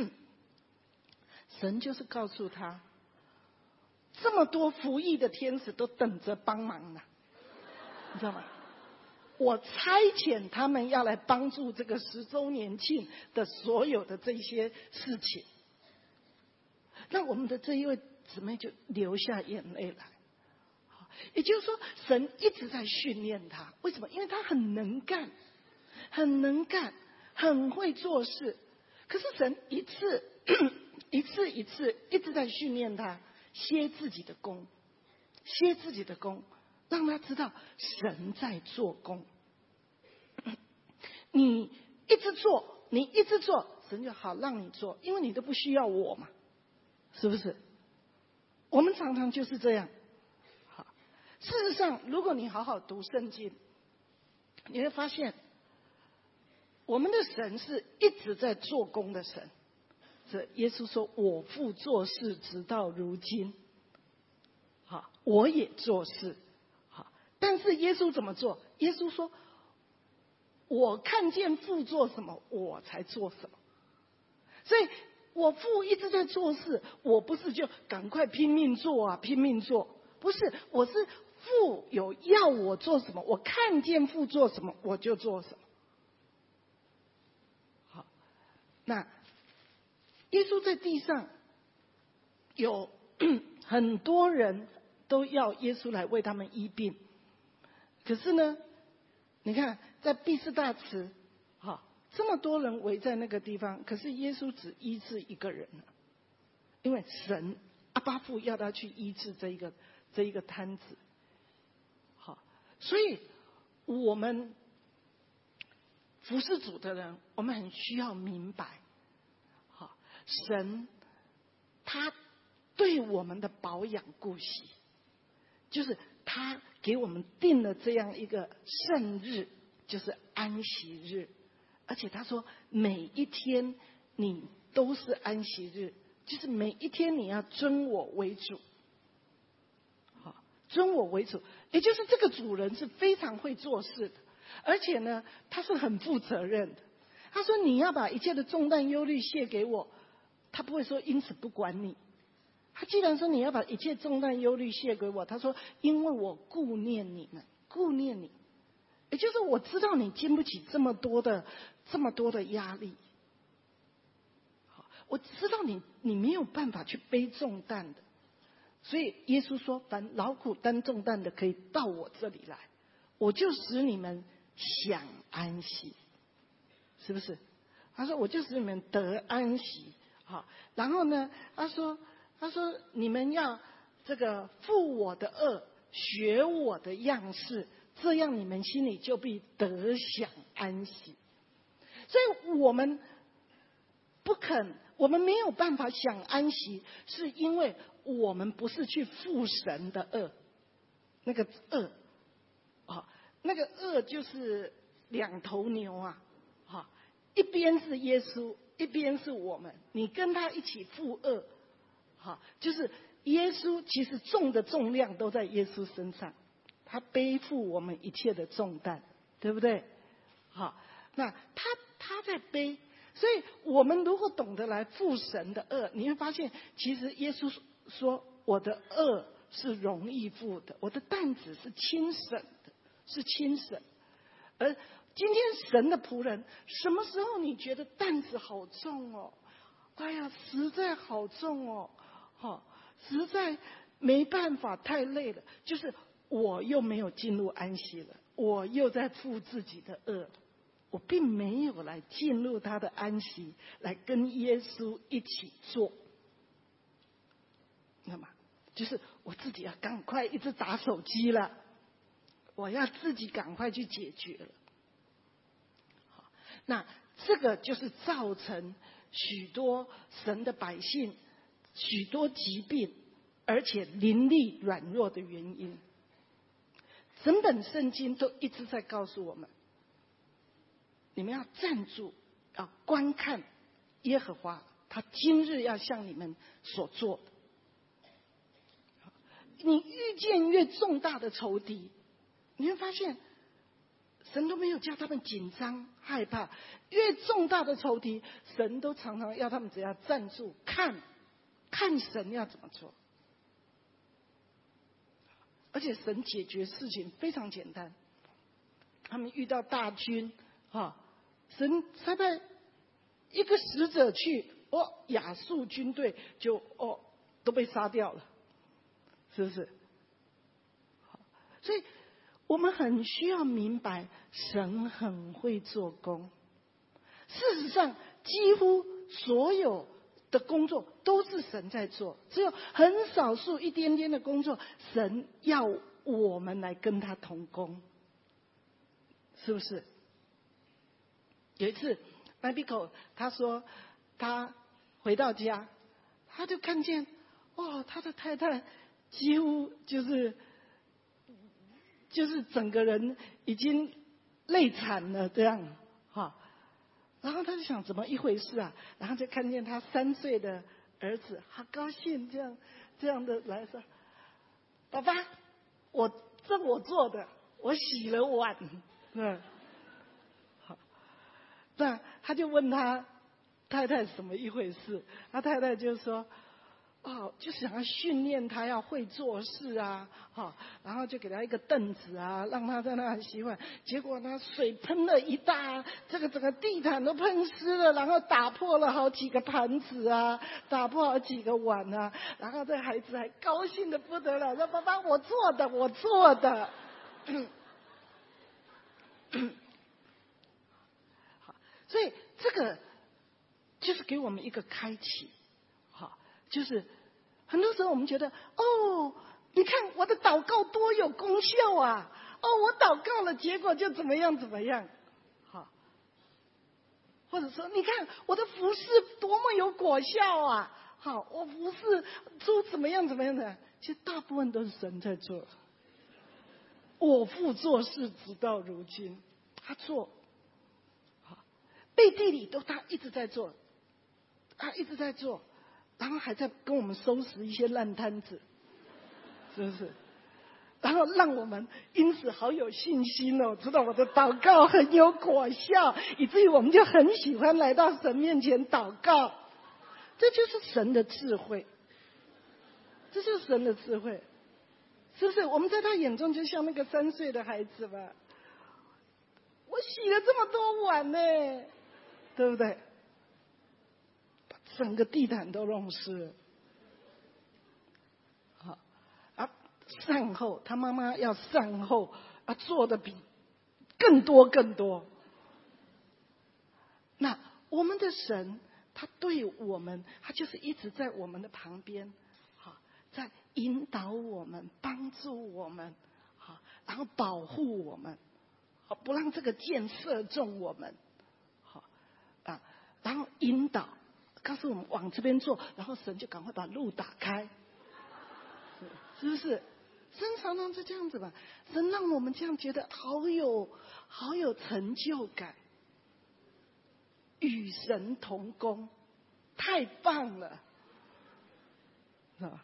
神就是告诉他，这么多服役的天使都等着帮忙呢，你知道吗？我差遣他们要来帮助这个十周年庆的所有的这些事情。那我们的这一位姊妹就流下眼泪来，也就是说，神一直在训练他。为什么？因为他很能干，很能干。很会做事，可是神一次一次一次一直在训练他，歇自己的功，歇自己的功，让他知道神在做工。你一直做，你一直做，神就好让你做，因为你都不需要我嘛，是不是？我们常常就是这样。好，事实上，如果你好好读圣经，你会发现。我们的神是一直在做工的神，是耶稣说：“我父做事直到如今。”好，我也做事。好，但是耶稣怎么做？耶稣说：“我看见父做什么，我才做什么。”所以，我父一直在做事，我不是就赶快拼命做啊，拼命做，不是，我是父有要我做什么，我看见父做什么，我就做什么。那耶稣在地上有很多人都要耶稣来为他们医病，可是呢，你看在毕士大池，哈，这么多人围在那个地方，可是耶稣只医治一个人了，因为神阿爸父要他去医治这一个这一个摊子，好，所以我们。服侍主的人，我们很需要明白，好，神他对我们的保养顾惜，就是他给我们定了这样一个圣日，就是安息日，而且他说每一天你都是安息日，就是每一天你要尊我为主，好，尊我为主，也就是这个主人是非常会做事的。而且呢，他是很负责任的。 他说你要把一切的重担忧虑卸给我，他不会说因此不管你。他既然说你要把一切重担忧虑卸给我，他说因为我顾念你们，顾念你，也就是我知道你经不起这么多的这么多的压力，我知道你你没有办法去背重担的，所以耶稣说凡劳苦担重担的可以到我这里来，我就使你们享安息，是不是？他说我就使你们得安息。好，然后呢他说他说你们要这个负我的恶，学我的样式，这样你们心里就必得享安息。所以我们不肯，我们没有办法享安息，是因为我们不是去负神的恶，那个恶啊，那个恶就是两头牛啊，哈，一边是耶稣，一边是我们，你跟他一起负恶，哈，就是耶稣其实重的重量都在耶稣身上，他背负我们一切的重担，对不对？好，那他他在背，所以我们如果懂得来负神的恶，你会发现，其实耶稣说我的恶是容易负的，我的担子是轻省的，是轻省。而今天神的仆人，什么时候你觉得担子好重哦？哎呀，实在好重哦，好，实在没办法，太累了。就是我又没有进入安息了，我又在负自己的恶，我并没有来进入他的安息，来跟耶稣一起做。那么，就是我自己要赶快一直打手机了，我要自己赶快去解决了。好，那这个就是造成许多神的百姓许多疾病，而且灵力软弱的原因。整本圣经都一直在告诉我们，你们要站住，要观看耶和华，他今日要向你们所做的。你遇见越重大的仇敌，你会发现神都没有叫他们紧张害怕，越重大的仇敌，神都常常要他们只要站住，看看神要怎么做。而且神解决事情非常简单，他们遇到大军啊，神差派一个使者去，哦，亚述军队就哦都被杀掉了，是不是？所以我们很需要明白，神很会做工。事实上，几乎所有的工作都是神在做，只有很少数一点点的工作，神要我们来跟他同工，是不是？有一次 Michael 他说他回到家，他就看见哇，他的太太几乎就是就是整个人已经累惨了这样哈。然后他就想怎么一回事啊？然后就看见他三岁的儿子，好高兴，这样这样的来说：“爸爸，我这我做的，我洗了碗。”嗯，好，那他就问他太太什么一回事？他太太就说：“哦，就想要训练他要会做事啊，哈，然后就给他一个凳子啊，让他在那里洗碗。结果呢，水喷了一大，这个整个地毯都喷湿了，然后打破了好几个盘子啊，打破好几个碗啊。然后这孩子还高兴的不得了，说：‘爸爸，我做的，我做的。’好，所以这个就是给我们一个开启。”就是很多时候我们觉得，哦，你看我的祷告多有功效啊！哦，我祷告了，结果就怎么样怎么样，好，或者说你看我的服侍多么有果效啊！好，我服侍出怎么样怎么样的，其实大部分都是神在做。我父做事直到如今，他做，好，背地里都他一直在做，他一直在做。然后还在跟我们收拾一些烂摊子，是不是？ 然后让我们因此好有信心哦，知道我的祷告很有果效，以至于我们就很喜欢来到神面前祷告。这就是神的智慧，这就是神的智慧，是不是？我们在他眼中就像那个三岁的孩子吧。我洗了这么多碗呢，对不对？把整个地毯都弄湿了。好啊，善后，他妈妈要善后啊，做的比更多更多。那我们的神，他对我们，他就是一直在我们的旁边，好，在引导我们，帮助我们，好，然后保护我们，好，不让这个箭射中我们，好啊，然后引导，告诉我们往这边做，然后神就赶快把路打开，是不是？神常常是这样子吧？神让我们这样觉得好有好有成就感。与神同工，太棒了，是吧？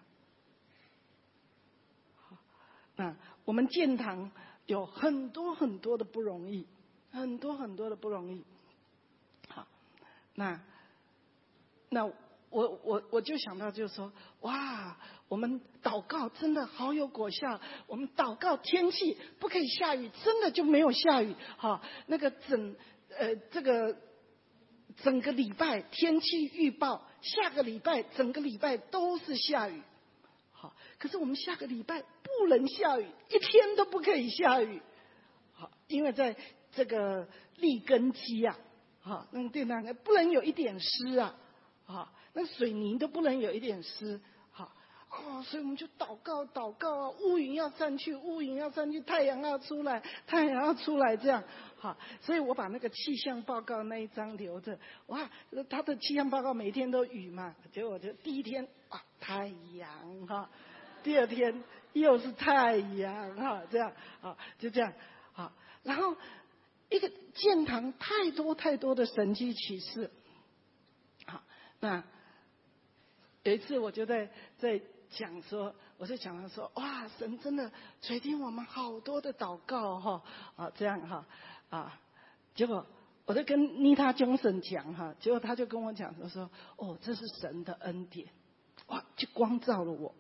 好，那我们建堂有很多很多的不容易，很多很多的不容易。好，那那我我我就想到，就是说，哇，我们祷告真的好有果效。我们祷告天气不可以下雨，真的就没有下雨。好，那个整呃这个。整个礼拜天气预报，下个礼拜整个礼拜都是下雨。好，可是我们下个礼拜不能下雨，一天都不可以下雨。好，因为在这个立根基啊，好，那个地那个不能有一点湿啊，好，那水泥都不能有一点湿。好，哦，所以我们就祷告祷告啊，乌云要散去，乌云要散去，太阳要出来，太阳要出来，这样。好，所以我把那个气象报告那一张留着。哇，他的气象报告每天都雨嘛，结果我就第一天啊太阳哈，第二天又是太阳哈，这样啊就这样好，然后一个建堂太多太多的神迹奇事。好，那有一次我就在在讲说，我就讲到说，哇，神真的垂听我们好多的祷告哈，啊这样哈。啊，结果我就跟妮塔琼神讲哈，结果他就跟我讲，他说：“哦，这是神的恩典，哇，就光照了我。”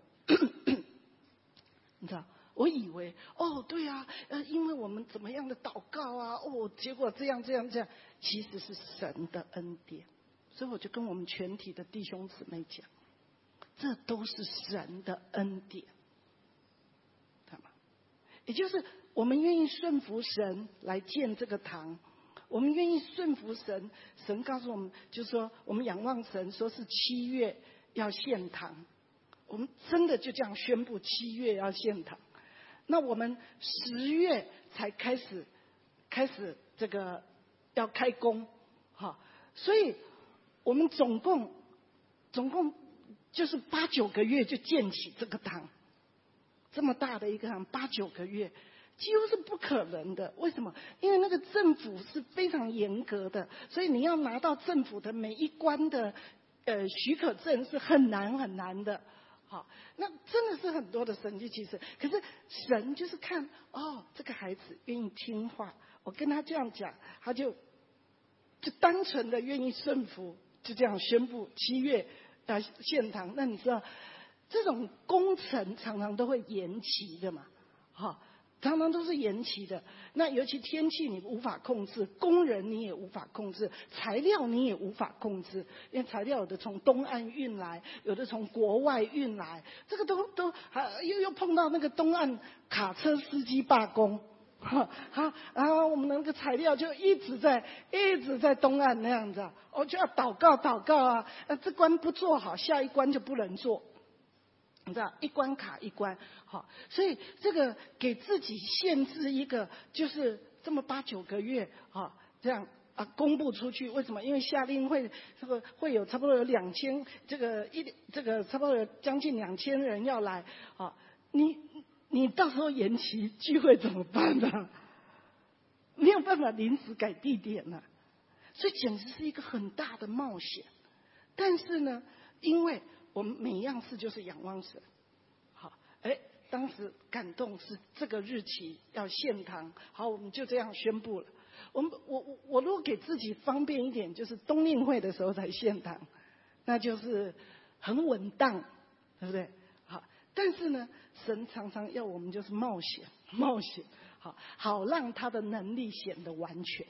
你知道，我以为哦，对啊，呃，因为我们怎么样的祷告啊，哦，结果这样这样这样，其实是神的恩典。所以我就跟我们全体的弟兄姊妹讲，这都是神的恩典，看吗？也就是我们愿意顺服神来建这个堂，我们愿意顺服神，神告诉我们，就是说我们仰望神，说是七月要献堂，我们真的就这样宣布七月要献堂。那我们十月才开始开始这个要开工，好，所以我们总共总共就是八九个月就建起这个堂，这么大的一个堂，八九个月。几乎是不可能的，为什么？因为那个政府是非常严格的，所以你要拿到政府的每一关的呃许可证是很难很难的。好，那真的是很多的神迹奇事。可是神就是看哦，这个孩子愿意听话，我跟他这样讲，他就就单纯的愿意顺服，就这样宣布七月要献堂。那你知道这种工程常常都会延期的嘛？好。常常都是延期的，那尤其天气你无法控制，工人你也无法控制，材料你也无法控制，因为材料有的从东岸运来，有的从国外运来，这个都都还又又碰到那个东岸卡车司机罢工，好，然后我们那个材料就一直在一直在东岸那样子，我就要祷告祷告啊，呃这关不做好，下一关就不能做。你知道一关卡一关，好，所以这个给自己限制一个，就是这么八九个月，哈，这样啊公布出去。为什么？因为下令会这个会有差不多有两千，这个一这个差不多有将近两千人要来，啊，你你到时候延期聚会怎么办呢？没有办法临时改地点了，所以简直是一个很大的冒险。但是呢，因为我们每样事就是仰望神，好，哎， 当时感动是这个日期要献堂，好，我们就这样宣布了。我们我我我如果给自己方便一点，就是冬令会的时候才献堂，那就是很稳当，对不对？好，但是呢，神常常要我们就是冒险，冒险，好，好让他的能力显得完全。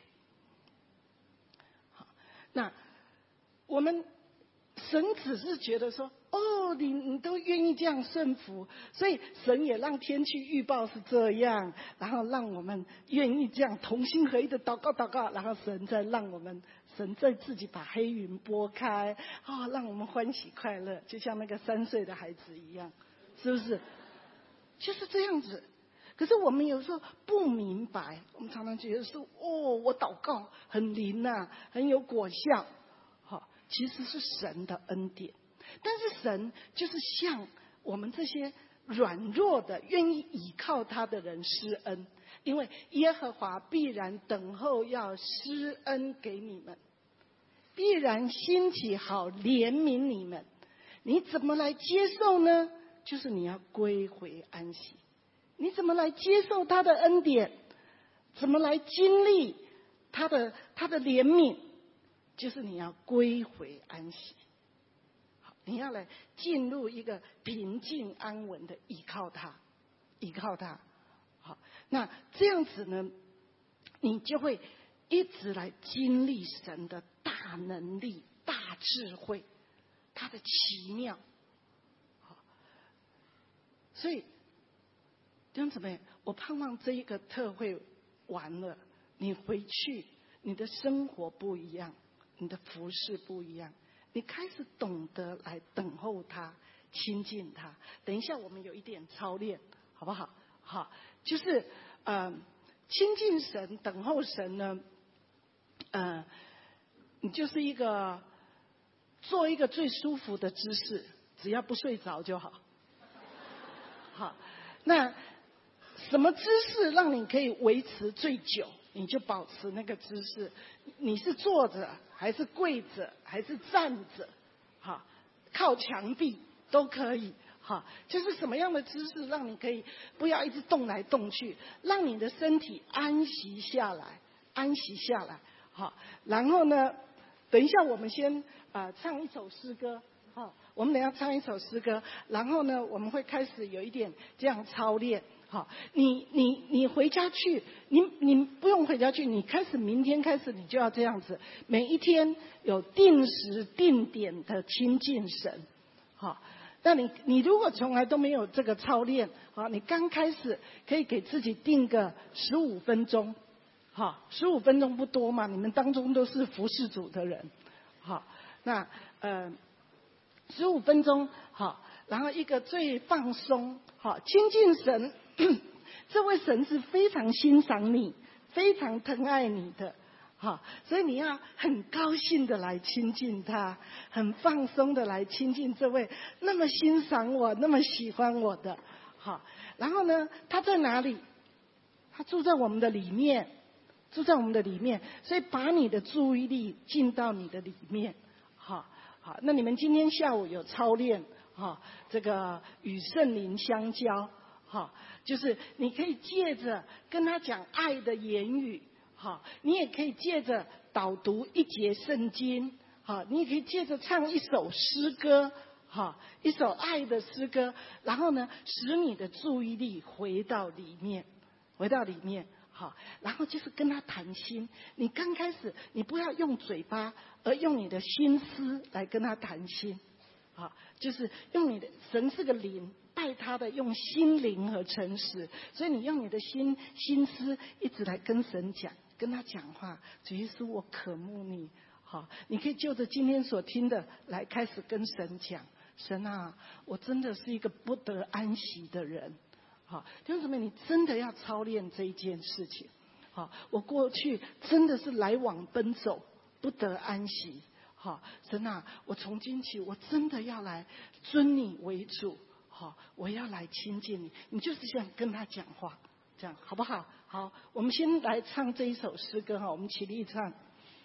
好，那我们神只是觉得说，哦，你你都愿意这样顺服，所以神也让天气预报是这样，然后让我们愿意这样同心合一的祷告祷告，然后神再让我们，神再自己把黑云拨开，啊、哦，让我们欢喜快乐，就像那个三岁的孩子一样，是不是？就是这样子。可是我们有时候不明白，我们常常觉得说，哦，我祷告很灵呐、啊，很有果效，好、哦，其实是神的恩典。但是神就是向我们这些软弱的、愿意倚靠他的人施恩，因为耶和华必然等候要施恩给你们，必然兴起好怜悯你们。你怎么来接受呢？就是你要归回安息。你怎么来接受他的恩典？怎么来经历他的他的怜悯？就是你要归回安息。你要来进入一个平静安稳的依靠他，依靠他。好，那这样子呢，你就会一直来经历神的大能力、大智慧，他的奇妙。好，所以弟兄姊妹，我盼望这一个特会完了，你回去，你的生活不一样，你的服事不一样。你开始懂得来等候他，亲近他。等一下我们有一点操练，好不好？好，就是呃，亲近神、等候神呢，呃，你就是一个做一个最舒服的姿势，只要不睡着就好。好，那什么姿势让你可以维持最久？你就保持那个姿势，你是坐着还是跪着还是站着，好，靠墙壁都可以，好，就是什么样的姿势让你可以不要一直动来动去，让你的身体安息下来，安息下来，好，然后呢，等一下我们先呃唱一首诗歌，好，我们等一下唱一首诗歌，然后呢，我们会开始有一点这样操练。好，你你你回家去，你你不用回家去，你开始明天开始你就要这样子，每一天有定时定点的亲近神。好，那你你如果从来都没有这个操练，好，你刚开始可以给自己定个十五分钟，好，十五分钟不多嘛，你们当中都是服侍主的人，好，那呃十五分钟，好，然后一个最放松，好，亲近神。这位神是非常欣赏你、非常疼爱你的，好，所以你要很高兴的来亲近他，很放松的来亲近这位那么欣赏我、那么喜欢我的，好。然后呢，他在哪里？他住在我们的里面，住在我们的里面，所以把你的注意力进到你的里面，好，好。那你们今天下午有操练，哈，这个与圣灵相交。好，就是你可以借着跟他讲爱的言语，好，你也可以借着导读一节圣经，好，你也可以借着唱一首诗歌，好，一首爱的诗歌，然后呢，使你的注意力回到里面，回到里面，好，然后就是跟他谈心。你刚开始，你不要用嘴巴，而用你的心思来跟他谈心，好，就是用你的，神是个灵。爱他的用心灵和诚实，所以你用你的心心思一直来跟神讲，跟他讲话。主耶稣，我渴慕你。好，你可以就着今天所听的来开始跟神讲。神啊，我真的是一个不得安息的人。好，弟兄姊妹，你真的要操练这一件事情。好，我过去真的是来往奔走，不得安息。好，神啊，我从今起我真的要来尊你为主。好，我要来亲近你，你就是想跟他讲话，这样好不好？好，我们先来唱这一首诗歌哈，我们起立唱。